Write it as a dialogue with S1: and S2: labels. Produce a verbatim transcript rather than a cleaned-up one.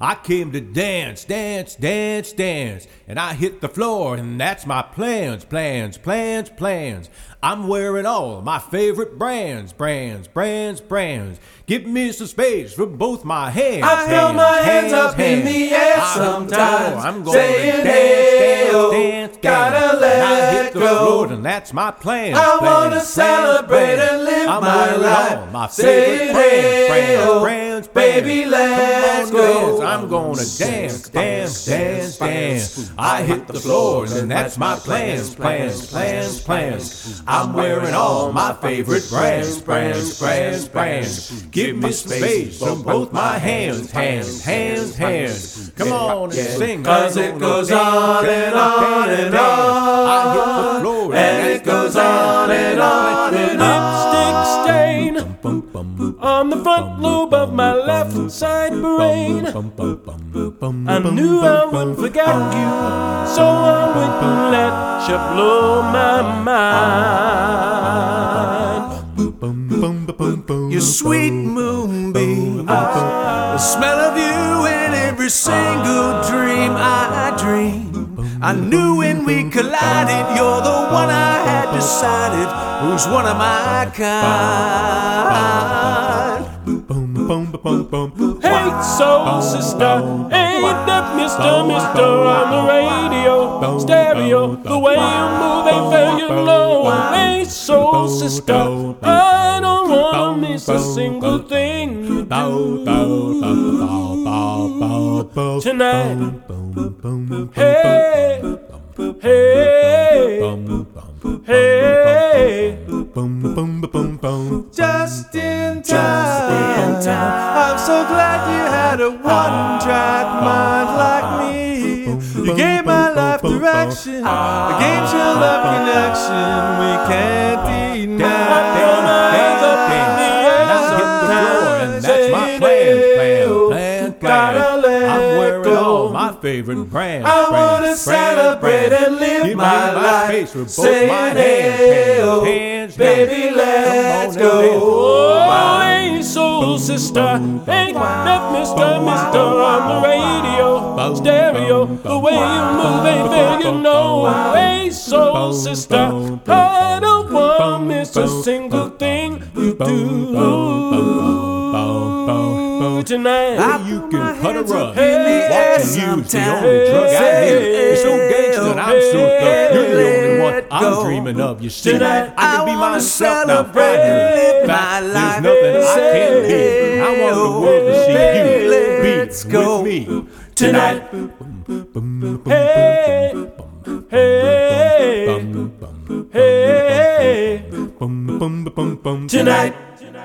S1: I came to dance, dance, dance, dance, and I hit the floor, and that's my plans, plans, plans, plans. I'm wearing all my favorite brands, brands, brands, brands. Give me some space for both my hands.
S2: I held my hands, hands up hands. in the air I sometimes, I'm going saying, to dance, hey, dance, dance, dance. Gotta let and I hit the go. Floor, and that's my plans. I plans, wanna plans, celebrate plans. and live I'm my life. All my favorite brands, brands, brands, baby, let's go.
S1: Dance. I'm gonna dance, dance, dance, dance. I hit the floors, and that's my plans, plans, plans, plans. I'm wearing all my favorite brands, brands, brands, brands. Give me space from both my hands, hands, hands, hands. Come on and sing,
S2: cause it goes on and on and on.
S1: I hit the floor,
S2: and it goes on and on and on.
S3: Lipstick stain on the front lobe of my left side brain. I knew I wouldn't forget you, so I wouldn't let you blow my mind.
S2: Your sweet moonbeam, the smell of you in every single dream I dream. I knew when we collided, you're the one I had decided who's one of my kind.
S3: Hey, soul sister, ain't that Mister Mister on the radio, stereo, the way you move ain't fair, you know. Hey, soul sister, I don't wanna miss a single thing you do tonight. Hey, hey, hey,
S2: just in time. I'm so glad you had a one-track mind like me. You gave my life direction, I gave your love connection. We can't deny.
S1: And that's my plan, plan, plan, plan. I'm wearing all my favorite brands.
S2: I wanna celebrate and live my life. Say my hands, hands, baby, let's go.
S3: Oh, hey, soul sister, ain't that Mister Mister on the radio, stereo, the way you move ain't fair, you know. Hey, soul sister, I don't wanna miss a single thing you do tonight.
S1: You can cut a rug.
S2: Hey,
S1: watching you's the only drug I need. You're so gangsta and I'm so tough. You're the only one I'm dreaming of. You see,
S2: tonight,
S1: I can be
S2: I
S1: myself now. Find
S2: celebrate
S1: you.
S2: my
S1: There's
S2: life.
S1: nothing I can't be. I want the world to see you
S2: Let's
S1: be
S2: go
S1: with me
S2: tonight.
S3: Hey, hey, hey,
S2: Tonight.